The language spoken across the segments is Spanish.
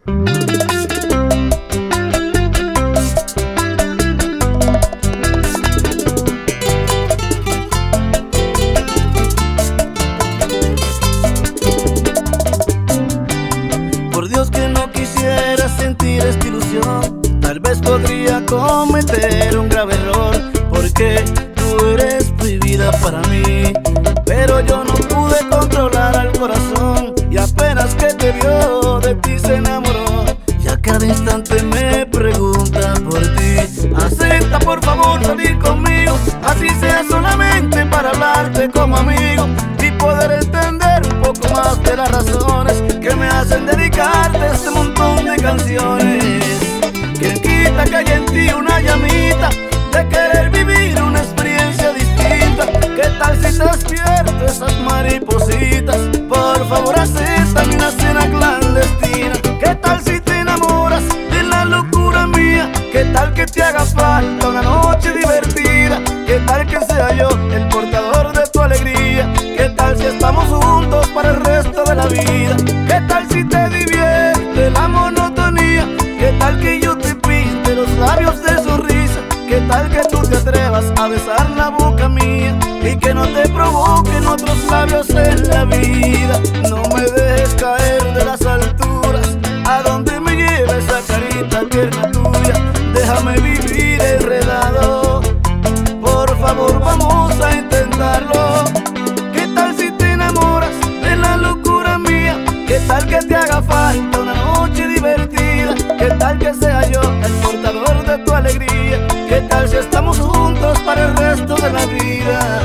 Por Dios que no quisiera sentir esta ilusión, tal vez podría cometer un grave error, porque tú eres prohibida para mí. Pero yo no pude controlar al corazón, y apenas que te vio de ti se enamoró. Y a cada instante me pregunta por ti. Acepta por favor salir conmigo, así sea solamente para hablarte como amigo y poder entender un poco más de las razones que me hacen dedicarte este montón de canciones. ¿Quién quita que hay en ti una llamita de querer vivir una experiencia distinta? ¿Qué tal si te despierto esas maripositas? Por favor acéptame una cena clandestina. ¿Qué tal si te enamoras de la locura mía? ¿Qué tal que te haga falta una noche divertida? ¿Qué tal que sea yo el portador de tu alegría? ¿Qué tal si estamos juntos para el resto de la vida? ¿Qué tal si te divierte la monotonía? ¿Qué tal que yo te pinte los labios de sonrisa? ¿Qué tal que tú te atrevas a besar la boca mía y que no te provoquen otros labios en la vida? No me dejes caer de las alturas, a donde me lleva esa carita tierna tuya. Déjame vivir enredado, por favor vamos a intentarlo. ¿Qué tal si te enamoras de la locura mía? ¿Qué tal que te haga falta una noche divertida? ¿Qué tal que sea yo el portador de tu alegría? ¿Qué tal si estamos juntos para el resto de la vida?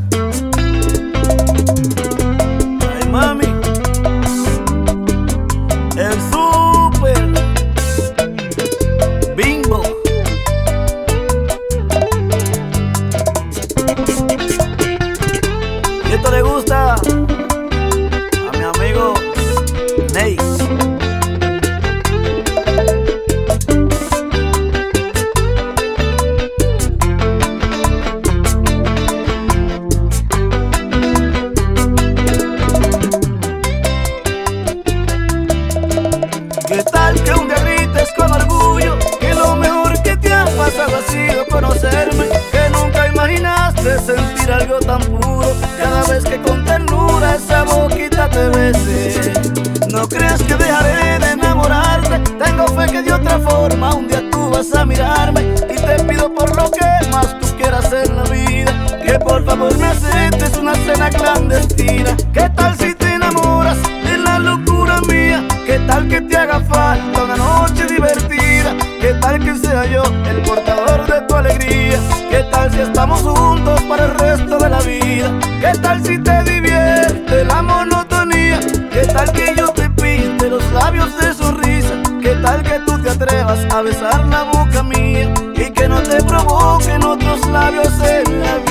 Ay mami, el super Bimbo. ¿Y esto le gusta a mi amigo Ney? ¿Qué tal que un día grites con orgullo que lo mejor que te ha pasado ha sido conocerme? Que nunca imaginaste sentir algo tan puro cada vez que con ternura esa boquita te bese. No creas que dejaré de enamorarte, tengo fe que de otra forma un día tú vas a mirarme. Y te pido por lo que más tú quieras en la vida, que por favor me aceptes una cena clandestina. ¿Qué tal si te enamoras de la locura mía? ¿Qué tal que te haga falta una noche divertida? ¿Qué tal que sea yo el portador de tu alegría? ¿Qué tal si estamos juntos para el resto de la vida? ¿Qué tal si te divierte la monotonía? ¿Qué tal que yo te pinte los labios de sonrisa? ¿Qué tal que tú te atrevas a besar la boca mía y que no te provoquen otros labios en la vida?